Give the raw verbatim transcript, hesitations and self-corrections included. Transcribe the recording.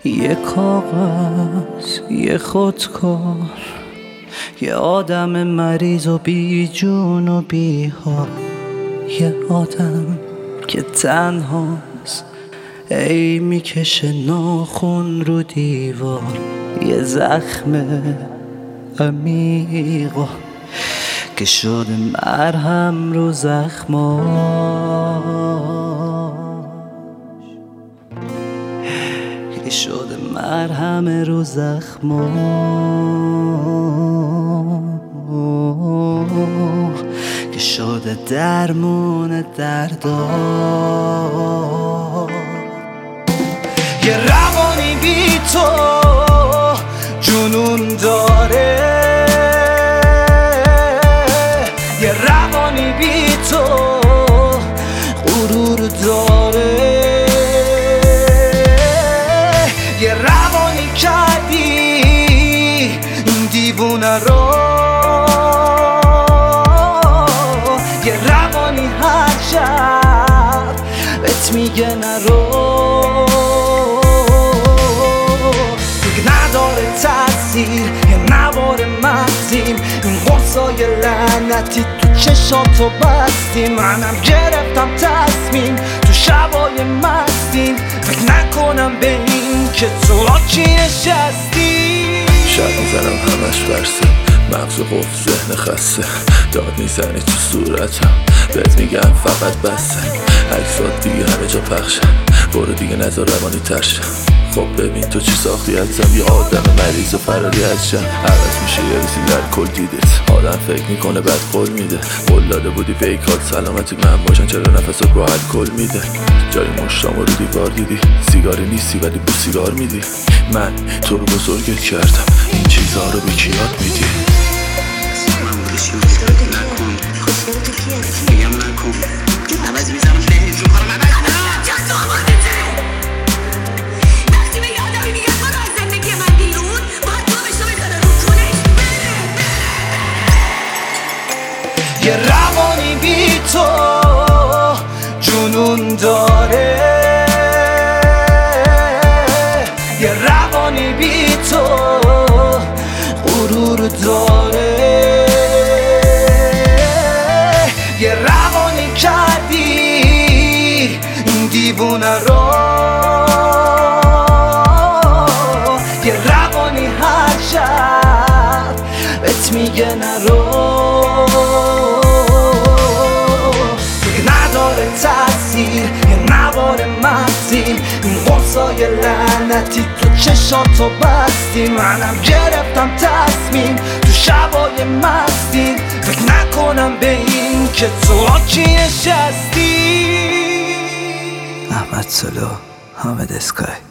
یه کاغذ، یه خودکار، یه آدم مریض و بی جون و بی حال، یه آدم که تنهاست ای میکشه ناخن رو دیوار، یه زخم عمیقا که شده مرهم رو زخماش، که شده مرهم رو زخماش، که شده درمون درداش. یه روانی بی تو جنون داره، یه روانی بی تو غرور داره، یه روانی کردی این دیوونه رو، یه روانی هر شب بهت میگه نرو، نداره تاثیر یه نوار مغزیم، این قرصای لعنتی تو چشاتو بستیم، منم گرفتم تصمیم تو شبای مستیم، فکر نکنم به این که تو آکی نشستی. شب میزنم همش برسه، مغز قفل ذهن خسته، داد میزنی تو صورتم بهت میگم فقط بسه، عکسات دیگه همه جا پخشه، برو دیگه نذار روانی ترشه. خب ببین تو چی ساختی ازم، یه آدم مریض و فراری از جمع، عوض میشه یه روزی در کل دیدت، آدم فکر میکنه بعد قول میده، قول داده بودی بیکات سلامتی من باشن، چرا نفسات با الکل میده، جای مشتام رو دیوار دیدی، سیگاری نیستی ولی بو سیگار میدی، من تو رو بزرگت کردم این چیزها رو به کی یاد میدی؟ یه روانی بی تو جنون داره، یه روانی بی تو غرور داره، یه روانی کردی این دیوونه رو، یه روانی هر شب بهت میگه نرو، تاثیر یه نوار مغزیم، این قرصای لعنتی تو چشاتو بستیم، منم گرفتم تصمیم تو شبای مستیم، فکر نکنم به این که تو آکی نشستی. احمد سلو، حامد اسکای.